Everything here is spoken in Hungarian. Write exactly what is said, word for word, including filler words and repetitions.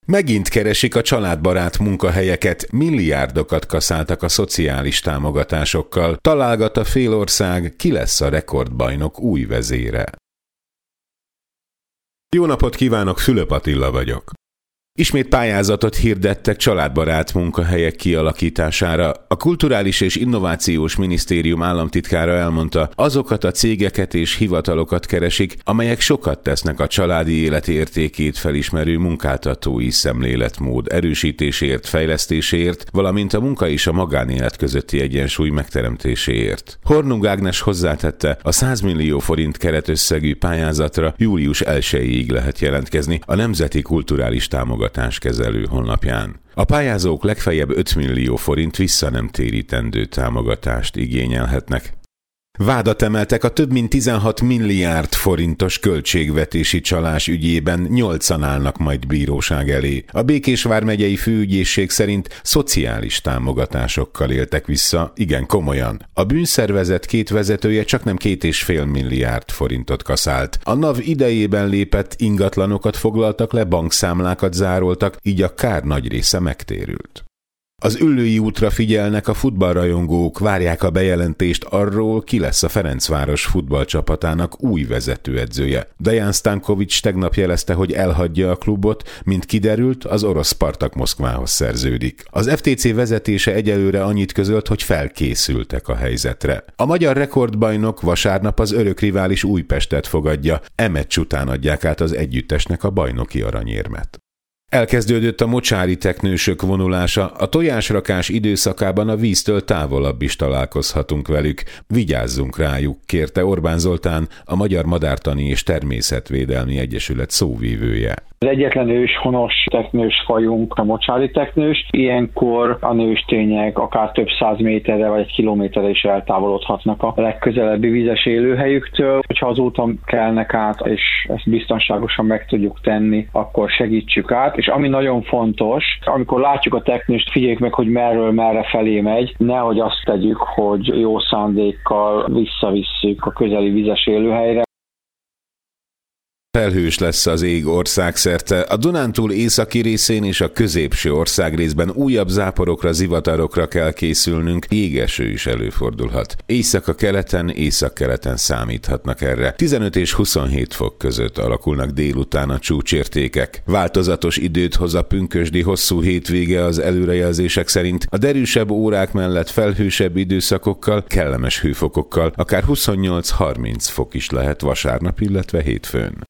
Megint keresik a családbarát munkahelyeket, milliárdokat kaszáltak a szociális támogatásokkal. Találgat a félország, ki lesz a rekordbajnok új vezére. Jó napot kívánok, Fülöp Attila vagyok. Ismét pályázatot hirdettek családbarát munkahelyek kialakítására. A Kulturális és Innovációs Minisztérium államtitkára elmondta, azokat a cégeket és hivatalokat keresik, amelyek sokat tesznek a családi élet értékét felismerő munkáltatói szemléletmód erősítéséért, fejlesztéséért, valamint a munka és a magánélet közötti egyensúly megteremtéséért. Hornung Ágnes hozzátette, a száz millió forint keretösszegű pályázatra július elsejéig lehet jelentkezni a Nemzeti Kulturális Támogatás kezelő honlapján. A pályázók legfeljebb öt millió forint visszanemtérítendő támogatást igényelhetnek. Vádat emeltek a több mint tizenhat milliárd forintos költségvetési csalás ügyében, nyolcan állnak majd bíróság elé. A Békés vármegyei főügyészség szerint szociális támogatásokkal éltek vissza, igen komolyan. A bűnszervezet két vezetője csaknem két és fél milliárd forintot kaszált. A NAV idejében lépett ingatlanokat foglaltak le, bankszámlákat zároltak, így a kár nagy része megtérült. Az Üllői útra figyelnek a futballrajongók, várják a bejelentést arról, ki lesz a Ferencváros futballcsapatának új vezetőedzője. Dejan Stanković tegnap jelezte, hogy elhagyja a klubot, mint kiderült, az orosz Spartak Moszkvához szerződik. Az ef té cé vezetése egyelőre annyit közölt, hogy felkészültek a helyzetre. A magyar rekordbajnok vasárnap az örök rivális Újpestet fogadja, e meccs után adják át az együttesnek a bajnoki aranyérmet. Elkezdődött a mocsári teknősök vonulása, a tojásrakás időszakában a víztől távolabb is találkozhatunk velük. Vigyázzunk rájuk, kérte Orbán Zoltán, a Magyar Madártani és Természetvédelmi Egyesület szóvívője. Az egyetlen őshonos teknős fajunk a mocsári teknős. Ilyenkor a nőstények akár több száz méterre vagy egy kilométerre is eltávolodhatnak a legközelebbi vizes élőhelyüktől. Hogyha azóta kelnek át, és ezt biztonságosan meg tudjuk tenni, akkor segítsük át. És ami nagyon fontos, amikor látjuk a teknőst, figyeljük meg, hogy merről merre felé megy, nehogy azt tegyük, hogy jó szándékkal visszavisszük a közeli vizes élőhelyre. Felhős lesz az ég országszerte. A Dunántúl északi részén és a középső országrészben újabb záporokra, zivatarokra kell készülnünk, jégeső is előfordulhat. Észak-keleten, északkeleten számíthatnak erre. tizenöt és huszonhét fok között alakulnak délután a csúcsértékek. Változatos időt hoz a pünkösdi hosszú hétvége az előrejelzések szerint. A derűsebb órák mellett felhősebb időszakokkal, kellemes hőfokokkal, akár huszonnyolc-harminc fok is lehet vasárnap, illetve hétfőn.